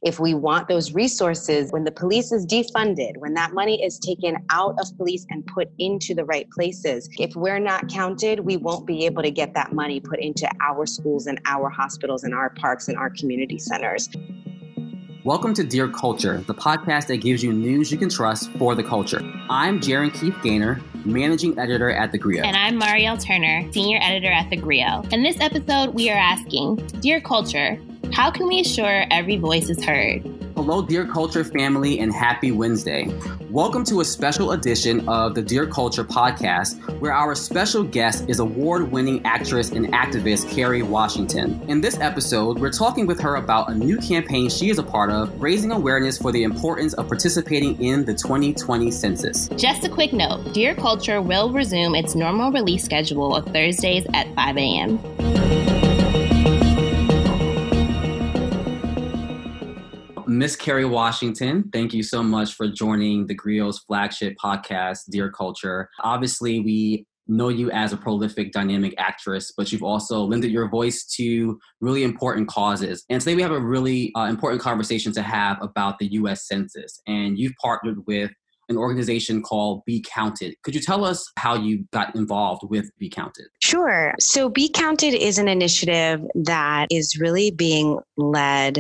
If we want those resources, when the police is defunded, when that money is taken out of police and put into the right places, if we're not counted, we won't be able to get that money put into our schools and our hospitals and our parks and our community centers. Welcome to Dear Culture, the podcast that gives you news you can trust for the culture. I'm Jaron Keith Gaynor, Managing Editor at The Grio. And I'm Marielle Turner, Senior Editor at The Grio. In this episode, we are asking, Dear Culture, how can we assure every voice is heard? Hello, Dear Culture family, and happy Wednesday. Welcome to a special edition of the Dear Culture podcast, where our special guest is award-winning actress and activist Kerry Washington. In this episode, we're talking with her about a new campaign she is a part of, raising awareness for the importance of participating in the 2020 census. Just a quick note, Dear Culture will resume its normal release schedule of Thursdays at 5 a.m. Miss Kerry Washington, thank you so much for joining the Grio's flagship podcast, Dear Culture. Obviously, we know you as a prolific, dynamic actress, but you've also lended your voice to really important causes. And today we have a really important conversation to have about the U.S. Census. And you've partnered with an organization called Be Counted. Could you tell us how you got involved with Be Counted? Sure. So Be Counted is an initiative that is really being led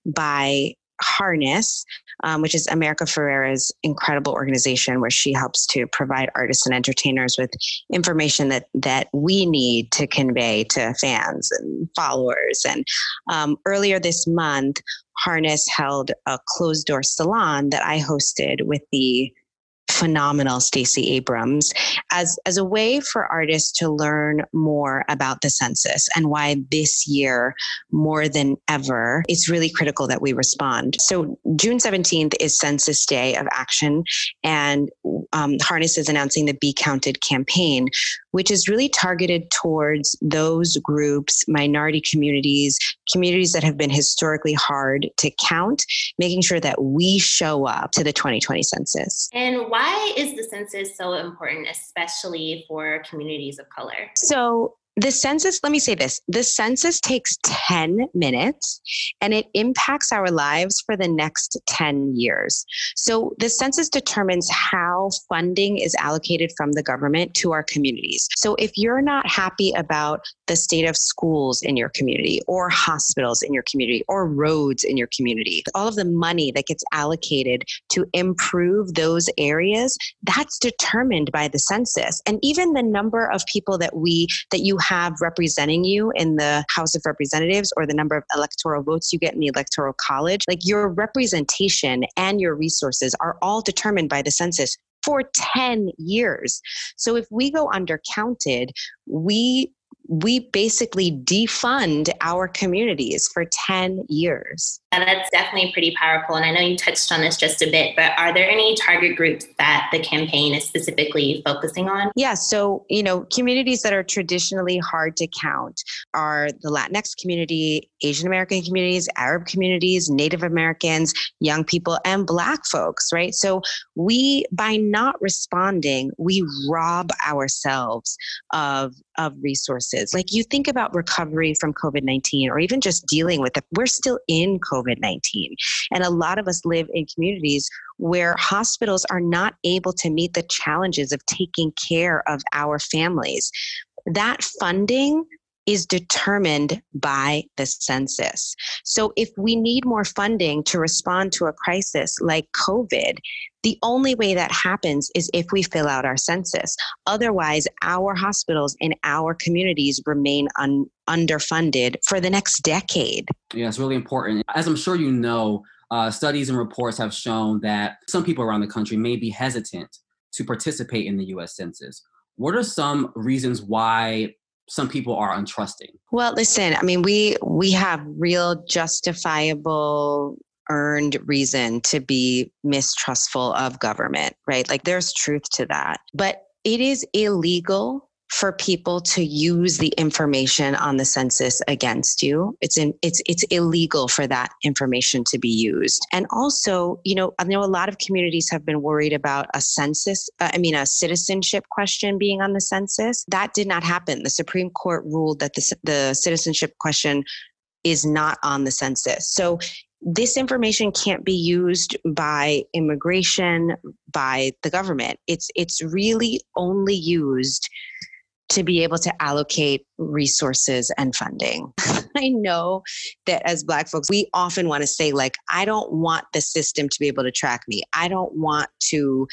by Harness, which is America Ferrera's incredible organization where she helps to provide artists and entertainers with information that we need to convey to fans and followers. And earlier this month, Harness held a closed door salon that I hosted with the phenomenal Stacey Abrams as a way for artists to learn more about the census and why this year, more than ever, it's really critical that we respond. So June 17th is Census Day of Action, and Harness is announcing the Be Counted campaign, which is really targeted towards those groups, minority communities that have been historically hard to count, making sure that we show up to the 2020 census. And why is the census so important, especially for communities of color? So the census, let me say this, the census takes 10 minutes and it impacts our lives for the next 10 years. So the census determines how funding is allocated from the government to our communities. So if you're not happy about the state of schools in your community or hospitals in your community or roads in your community, all of the money that gets allocated to improve those areas, that's determined by the census. And even the number of people that you have representing you in the House of Representatives or the number of electoral votes you get in the Electoral College, like your representation and your resources are all determined by the census for 10 years. So if we go undercounted, we basically defund our communities for 10 years. That's definitely pretty powerful. And I know you touched on this just a bit, but are there any target groups that the campaign is specifically focusing on? Yeah. So, communities that are traditionally hard to count are the Latinx community, Asian American communities, Arab communities, Native Americans, young people, and Black folks, right? So by not responding, we rob ourselves of resources. Like you think about recovery from COVID-19 or even just dealing with it. We're still in COVID-19. And a lot of us live in communities where hospitals are not able to meet the challenges of taking care of our families. That funding is determined by the census. So if we need more funding to respond to a crisis like COVID, the only way that happens is if we fill out our census. Otherwise, our hospitals in our communities remain underfunded for the next decade. Yeah, it's really important. As I'm sure you know, studies and reports have shown that some people around the country may be hesitant to participate in the U.S. Census. What are some reasons why some people are untrusting? Well, listen, we have real justifiable earned reason to be mistrustful of government, right? Like there's truth to that, but it is illegal for people to use the information on the census against you. It's illegal for that information to be used. And also, I know a lot of communities have been worried about a citizenship question being on the census. That did not happen. The Supreme Court ruled that the citizenship question is not on the census. So this information can't be used by immigration, by the government. It's really only used to be able to allocate resources and funding. I know that as Black folks, we often want to say, like, I don't want the system to be able to track me. I don't want to,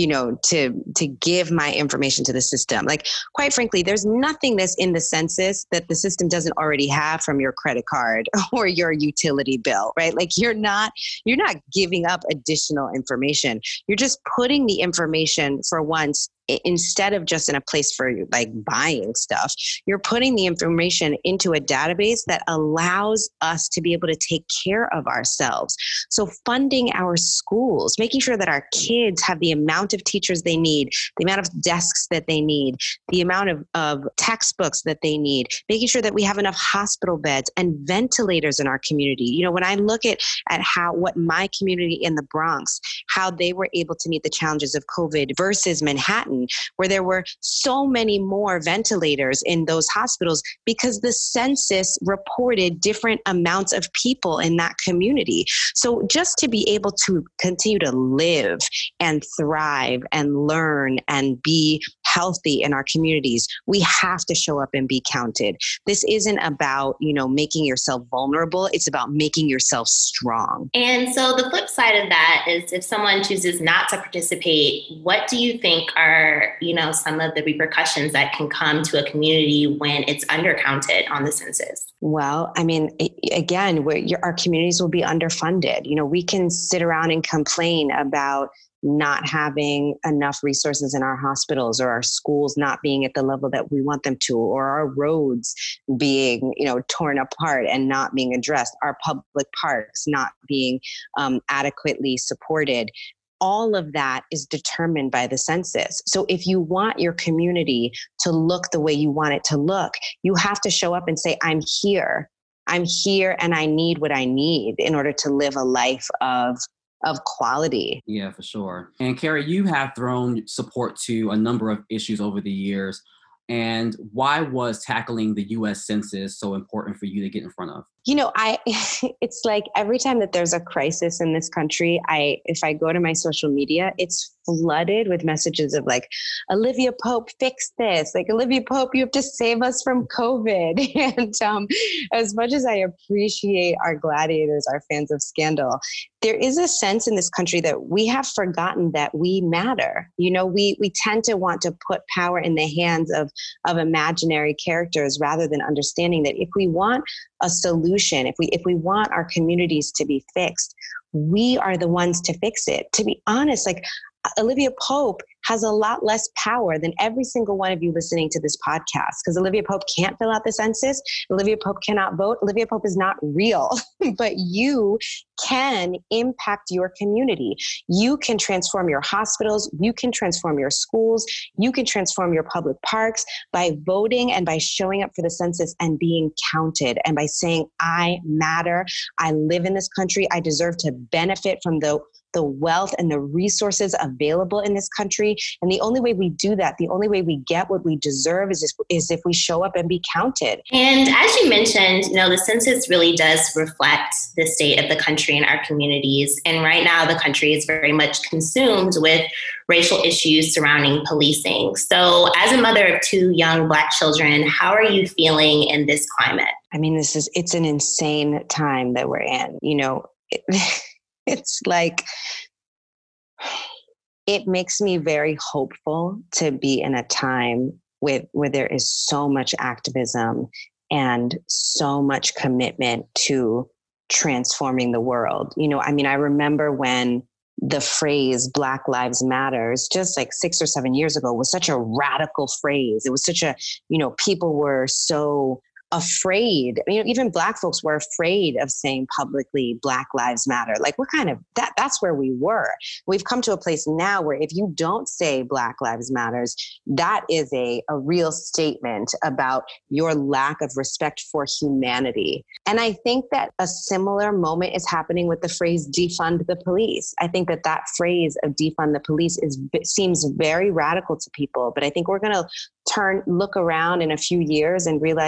to give my information to the system. Like, quite frankly, there's nothing that's in the census that the system doesn't already have from your credit card or your utility bill, right? Like, you're not giving up additional information. You're just putting the information, for once, instead of just in a place for like buying stuff, you're putting the information into a database that allows us to be able to take care of ourselves. So funding our schools, making sure that our kids have the amount of teachers they need, the amount of desks that they need, the amount of textbooks that they need, making sure that we have enough hospital beds and ventilators in our community. When I look at what my community in the Bronx, how they were able to meet the challenges of COVID versus Manhattan, where there were so many more ventilators in those hospitals because the census reported different amounts of people in that community. So just to be able to continue to live and thrive and learn and be healthy in our communities, we have to show up and be counted. This isn't about, making yourself vulnerable. It's about making yourself strong. And so the flip side of that is, if someone chooses not to participate, what do you think are, some of the repercussions that can come to a community when it's undercounted on the census? Well, again, our communities will be underfunded. We can sit around and complain about not having enough resources in our hospitals, or our schools not being at the level that we want them to, or our roads being, torn apart and not being addressed, our public parks not being adequately supported. All of that is determined by the census. So if you want your community to look the way you want it to look, you have to show up and say, I'm here and I need what I need in order to live a life of quality. Yeah, for sure. And Carrie, you have thrown support to a number of issues over the years. And why was tackling the U.S. Census so important for you to get in front of? It's like every time that there's a crisis in this country, if I go to my social media, it's flooded with messages of like, Olivia Pope, fix this. Like, Olivia Pope, you have to save us from COVID. And as much as I appreciate our gladiators, our fans of Scandal, there is a sense in this country that we have forgotten that we matter. We tend to want to put power in the hands of imaginary characters rather than understanding that if we want a solution, if we want our communities to be fixed, we are the ones to fix it. To be honest, like, Olivia Pope has a lot less power than every single one of you listening to this podcast, because Olivia Pope can't fill out the census. Olivia Pope cannot vote. Olivia Pope is not real, but you can impact your community. You can transform your hospitals. You can transform your schools. You can transform your public parks by voting and by showing up for the census and being counted, and by saying, I matter. I live in this country. I deserve to benefit from the wealth and the resources available in this country. And the only way we do that, the only way we get what we deserve is if we show up and be counted. And as you mentioned, the census really does reflect the state of the country and our communities. And right now, the country is very much consumed with racial issues surrounding policing. So as a mother of 2 young Black children, how are you feeling in this climate? It's an insane time that we're in. It's like, it makes me very hopeful to be in a time where there is so much activism and so much commitment to transforming the world. I remember when the phrase Black Lives Matters, just like 6 or 7 years ago, was such a radical phrase. It was such a, people were so afraid. Even Black folks were afraid of saying publicly Black Lives Matter. Like, what kind of that's where we were. We've come to a place now where if you don't say Black Lives Matters, that is a real statement about your lack of respect for humanity. And I think that a similar moment is happening with the phrase defund the police. I think that phrase of defund the police seems very radical to people, but I think we're going to look around in a few years and realize that,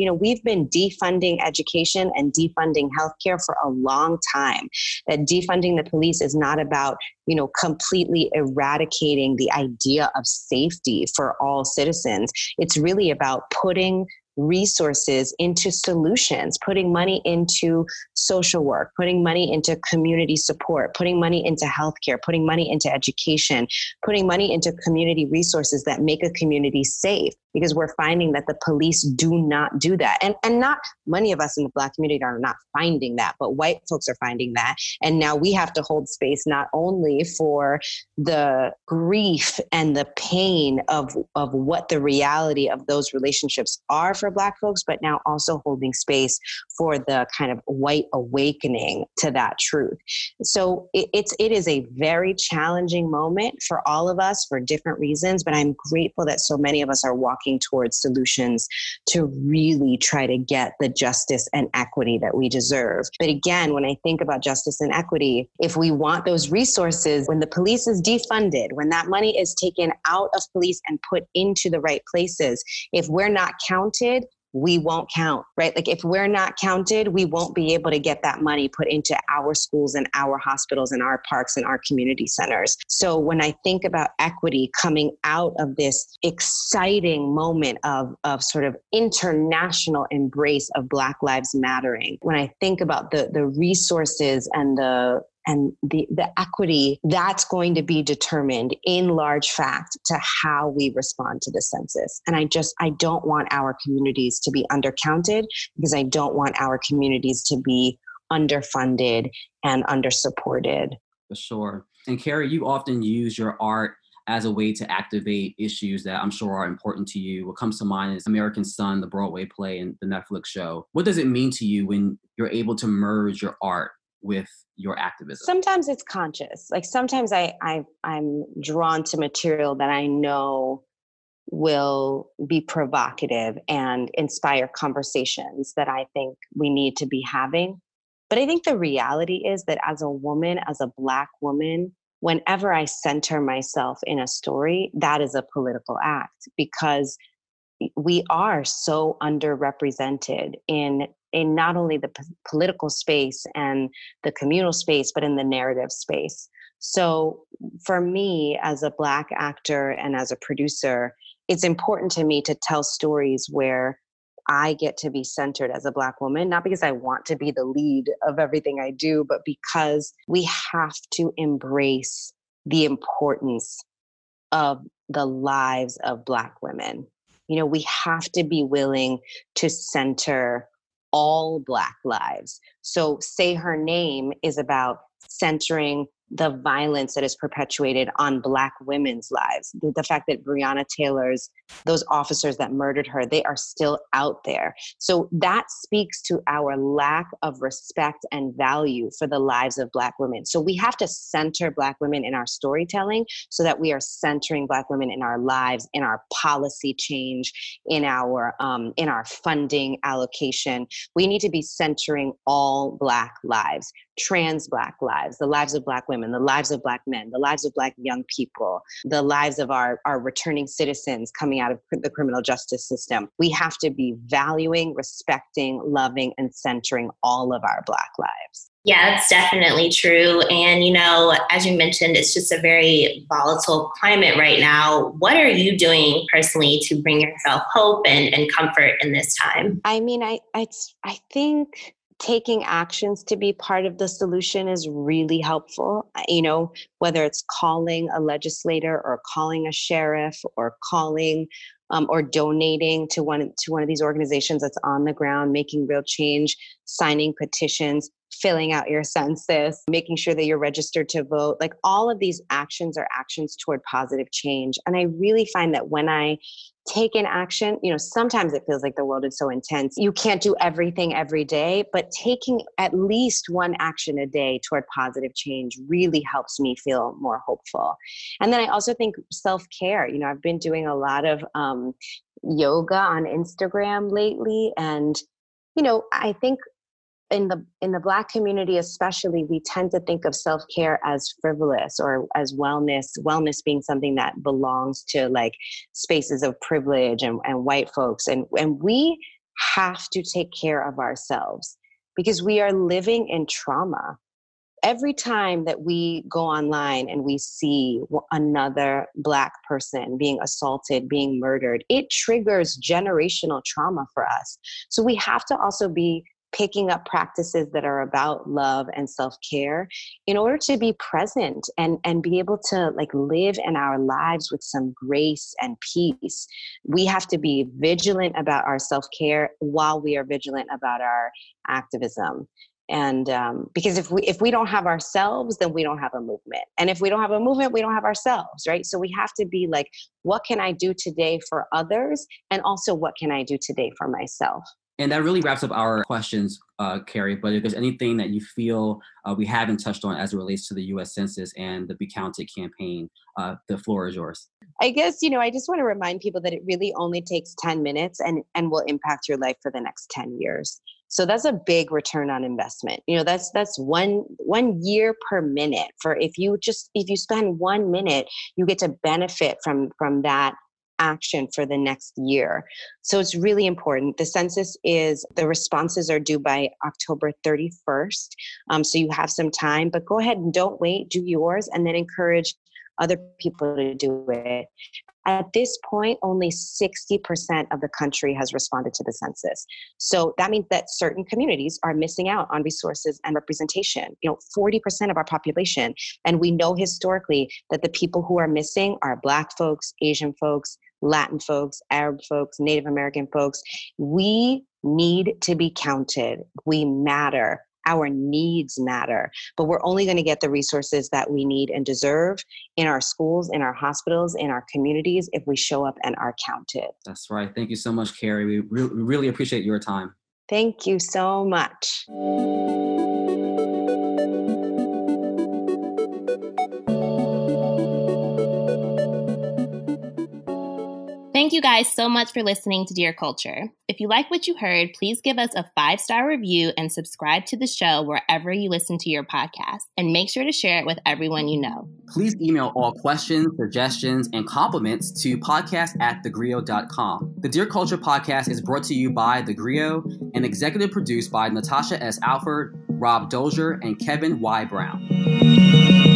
we've been defunding education and defunding healthcare for a long time. That defunding the police is not about, completely eradicating the idea of safety for all citizens. It's really about putting resources into solutions, putting money into social work, putting money into community support, putting money into healthcare, putting money into education, putting money into community resources that make a community safe, because we're finding that the police do not do that. And not many of us in the Black community are not finding that, but white folks are finding that. And now we have to hold space not only for the grief and the pain of what the reality of those relationships are for Black folks, but now also holding space for the kind of white awakening to that truth. So it is a very challenging moment for all of us for different reasons, but I'm grateful that so many of us are walking towards solutions to really try to get the justice and equity that we deserve. But again, when I think about justice and equity, if we want those resources, when the police is defunded, when that money is taken out of police and put into the right places, if we're not counted, we won't count, right? Like if we're not counted, we won't be able to get that money put into our schools and our hospitals and our parks and our community centers. So when I think about equity coming out of this exciting moment of sort of international embrace of Black Lives Mattering, when I think about the resources and the equity, that's going to be determined in large fact to how we respond to the census. And I don't want our communities to be undercounted, because I don't want our communities to be underfunded and undersupported. For sure. And Carrie, you often use your art as a way to activate issues that I'm sure are important to you. What comes to mind is American Son, the Broadway play, and the Netflix show. What does it mean to you when you're able to merge your art with your activism? Sometimes it's conscious. Like sometimes I'm drawn to material that I know will be provocative and inspire conversations that I think we need to be having. But I think the reality is that as a woman, as a Black woman, whenever I center myself in a story, that is a political act, because we are so underrepresented in not only the political space and the communal space, but in the narrative space. So for me, as a Black actor and as a producer, it's important to me to tell stories where I get to be centered as a Black woman, not because I want to be the lead of everything I do, but because we have to embrace the importance of the lives of Black women. We have to be willing to center all Black lives. So Say Her Name is about centering the violence that is perpetuated on Black women's lives. The fact that Breonna Taylor's, those officers that murdered her, they are still out there. So that speaks to our lack of respect and value for the lives of Black women. So we have to center Black women in our storytelling so that we are centering Black women in our lives, in our policy change, in our funding allocation. We need to be centering all Black lives, trans Black lives, the lives of Black women, the lives of Black men, the lives of Black young people, the lives of our returning citizens coming out of the criminal justice system. We have to be valuing, respecting, loving, and centering all of our Black lives. Yeah, it's definitely true. And, as you mentioned, it's just a very volatile climate right now. What are you doing personally to bring yourself hope and comfort in this time? I mean, I think taking actions to be part of the solution is really helpful. Whether it's calling a legislator or calling a sheriff or calling or donating to one of these organizations that's on the ground, making real change, signing petitions, filling out your census, making sure that you're registered to vote. Like all of these actions are actions toward positive change. And I really find that when I take an action, sometimes it feels like the world is so intense. You can't do everything every day, but taking at least one action a day toward positive change really helps me feel more hopeful. And then I also think self-care. I've been doing a lot of yoga on Instagram lately. And, I think in the Black community especially, we tend to think of self-care as frivolous or as wellness being something that belongs to like spaces of privilege and white folks. And we have to take care of ourselves because we are living in trauma. Every time that we go online and we see another Black person being assaulted, being murdered, it triggers generational trauma for us. So we have to also be picking up practices that are about love and self-care in order to be present and be able to like live in our lives with some grace and peace. We have to be vigilant about our self-care while we are vigilant about our activism. And because if we don't have ourselves, then we don't have a movement. And if we don't have a movement, we don't have ourselves, right? So we have to be like, what can I do today for others? And also, what can I do today for myself? And that really wraps up our questions, Carrie. But if there's anything that you feel we haven't touched on as it relates to the U.S. Census and the Be Counted campaign, the floor is yours. I guess, I just want to remind people that it really only takes 10 minutes and will impact your life for the next 10 years. So that's a big return on investment. That's one year per minute. For if you spend 1 minute, you get to benefit from that action for the next year. So it's really important. The census the responses are due by October 31st. So you have some time, but go ahead and don't wait, do yours, and then encourage other people to do it. At this point, only 60% of the country has responded to the census. So that means that certain communities are missing out on resources and representation. 40% of our population. And we know historically that the people who are missing are Black folks, Asian folks, Latin folks, Arab folks, Native American folks. We need to be counted. We matter. Our needs matter, but we're only going to get the resources that we need and deserve in our schools, in our hospitals, in our communities if we show up and are counted. That's right. Thank you so much, Carrie. We really appreciate your time. Thank you so much. Thank you guys so much for listening to Dear Culture. If you like what you heard, please give us a 5-star review and subscribe to the show wherever you listen to your podcast. And make sure to share it with everyone you know. Please email all questions, suggestions, and compliments to podcast@thegrio.com. The Dear Culture podcast is brought to you by The Grio and executive produced by Natasha S. Alford, Rob Dozier, and Kevin Y. Brown.